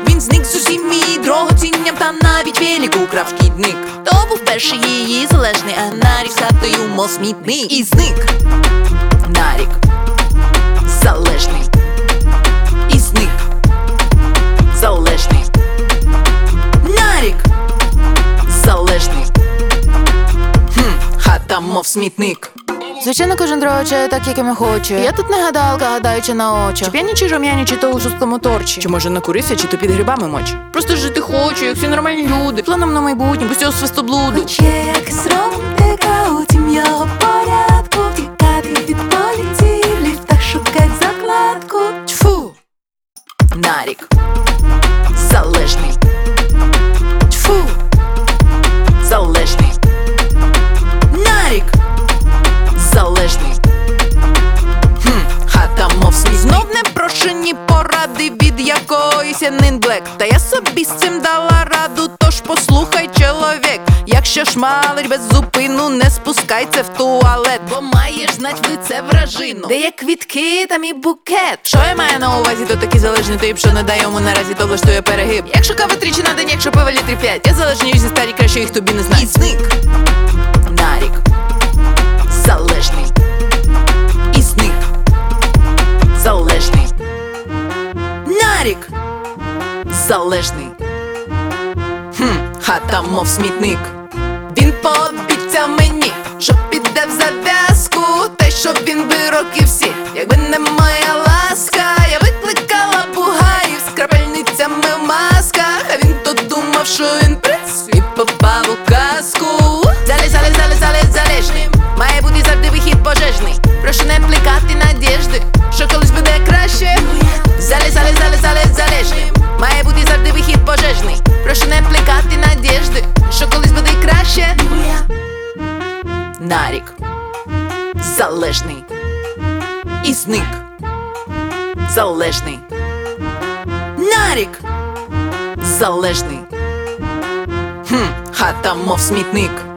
Він зник з усім її дорогоцінням, та навіть велику украв шкідник. То був перший її залежний, а Нарік з хатою мов смітник. І зник Нарік залежний. І зник залежний. Нарік залежний. Хата мов смітник. Звичайно, кожен дроче так, як йому хоче. Я тут не гадалка, гадаючи на очі. Чи п'яні, чи жум'яні, чи то у шусткому торчі. Чи може накурися, чи то під грибами моч. Просто жити хочу, як всі нормальні люди. Планом на майбутнє, без цього свистоблуду. Хоч є якась романтика, утім його порядку. Втікати від поліції, в ліфтах шукать закладку. Тьфу! Нарік залежний. Тьфу! Залежний. Нарік залежний. Хата мов сміх. Знов непрошені поради від якоїсь Янин Блек. Та я собі з цим дала раду, тож послухай, чоловік. Якщо шмалить без зупину, не спускайся в туалет, бо маєш знать ви це вражину. Де є квітки, там і букет. Що я маю на увазі, то такий залежний тип, що не дає йому наразі, то влаштує перегиб. Якщо кави тричі на день, якщо пива літрів 5. Я залежний зі старі, краще їх тобі не знать. І зник Нарік залежний. І зник залежний. Нарік залежний. Хата мов смітник. Він пообіцяв мені, що піде в зав'язку, та й щоб він би роки всі, якби не моя ласка. Я викликала бугаїв з крапельницями в масках, а він то думав, що він принц, і попав у казку. Залежний. Має бути завжди вихід пожежний. Прошу не плекати надіжди, що колись буде краще. Залежний. Має бути завжди вихід пожежний. Прошу не плекати надіжди, що колись буде краще. Нарік залежний. І зник залежний. Нарік залежний. Хата мов смітник.